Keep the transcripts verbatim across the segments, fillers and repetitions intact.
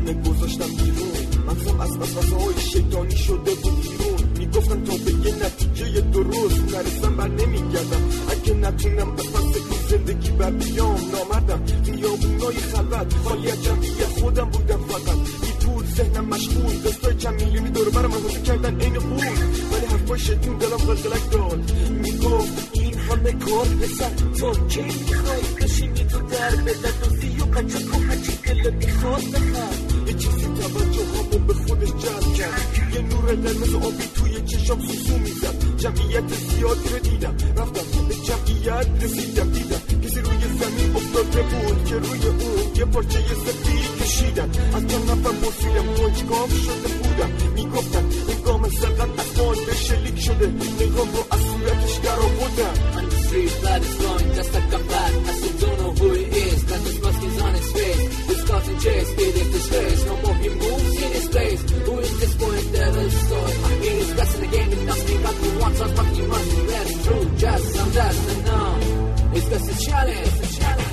همه گذاشتم بیرون، مغزم از وسوسه های شیطانی شده بود بیرون. میگفتم تا به یه نتیجه درست نرسم بر نمیگردم، اگه نتونم به پس این زندگی بر بیام نامردم. خیابونای خلوت خالی از جمعیت خودم بودم فقط، بی پول ذهنم مشغول، دستای چند میلیونی دور برم حاضر کردن عین قول. ولی حرفای شیطون دلم قلقلک داد، میگفت این همه کار پسر تا کی میخوای بشینی تو در بدت و سی و قچه تو هرچی دلت میخواد بخواد. یه چیزی توجه همو به خودش جلب کرد، یه نور قرمز آبی توی چشم سوسو میزد. جمعیت زیادی رو دیدم، رفتم به جمعیت رسیدم، دیدم کسی روی زمین افتاده بود که روی اون یه پارچه سفید کشیدن. از چند نفر پرسیدم کنجکاو شده بودم، میگفتن انگام زدن از مال به شلیک شده، نگام رو از صورتش در آوردم. On the street, blood is flowing just like a bat. I still don't know who he is, got the mask is on his face. This causing chase, it is disgrace. No more he moves in his place. Who is this boy that is so? He is best in the game, and nothing but he wants us, but he must be left true. Just some dust and now it's just a challenge, a challenge.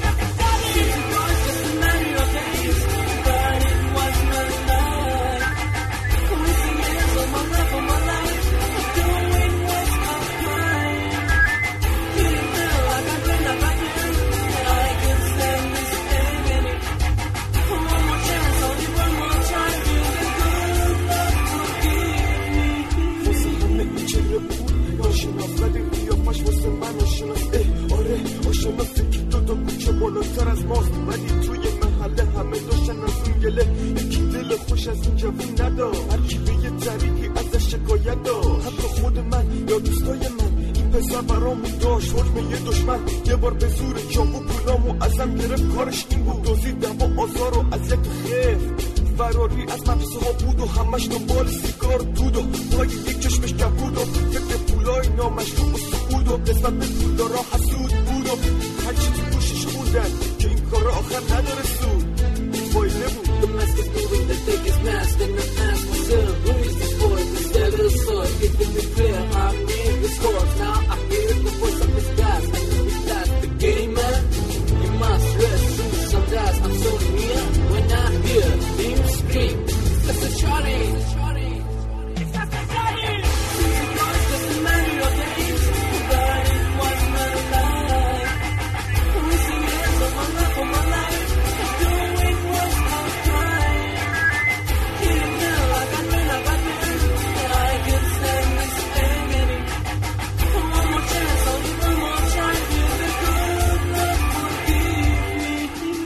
بالاتر از ماست ولی توی محله همه داشتن از اون گله. یکی دل خوش از این جوون ندار، هر کی به یه طریقی ازش شکایت دار. حتی خود من یا دوستای من، این پسر برامون داشت حکم یه دشمن. یه بار به زور چاقو پولامو ازم گرفت، کارش این بود دزدیدم و آزار و اذیت و خیف. فراری از مدرسه ها بود و همش دنبال سیگار دود و پای یک چشمش کبود و فکر پولای نامشروع و سعود و قسمت به پولدارا حسود بود و هر چی تو گوشش خوندن که این کار آخر نداره سود. فایده بود. The mask is moving, the take his mask and the ask myself, who is this boy, this devil soul? Getting me clear, I'm in this course. Now I hear the voice of his past, I know it's that the game man. You must rest through some dust. I'm so near when I hear him scream. It's just a challenge. It's just a challenge. It's just a matter of days. But it was my life. Wishing years of my life, of my life. Doing was my crime. Getting down like I ran up at the and I can stand this agony. One more chance, only one more try. Feel the good love forgive me.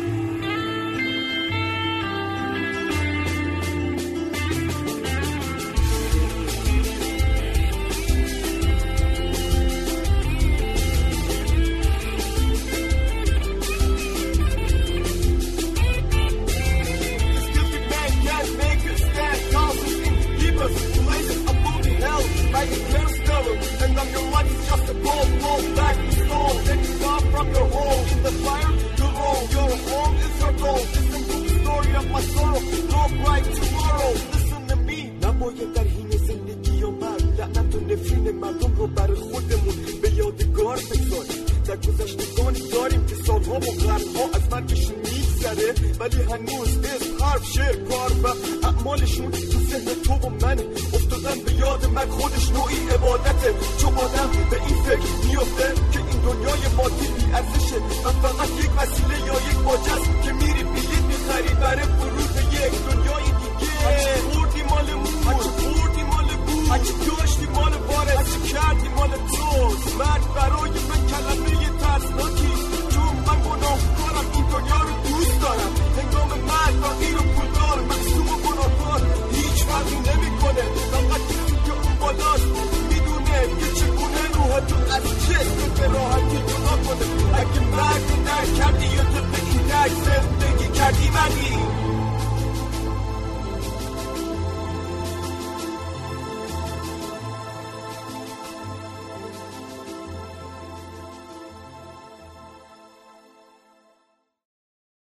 نباید در حین زندگی آمد لعنت و نفرین مردم رو برای خودمون به یادگار بگذاریم. در گذشتگانی داریم که سالها و قرنها از مرگشون میگذره، ولی هنوز اسم، حرف، شعر، کار و اعمالشون تو ذهن تو و منه. افتادن به یاد من خودش نوعی عبادته، چون آدم به این فکر میفته که این دنیای مادی بی ارزشه و فقط یک وسیله یا یک باجه است که میری بیید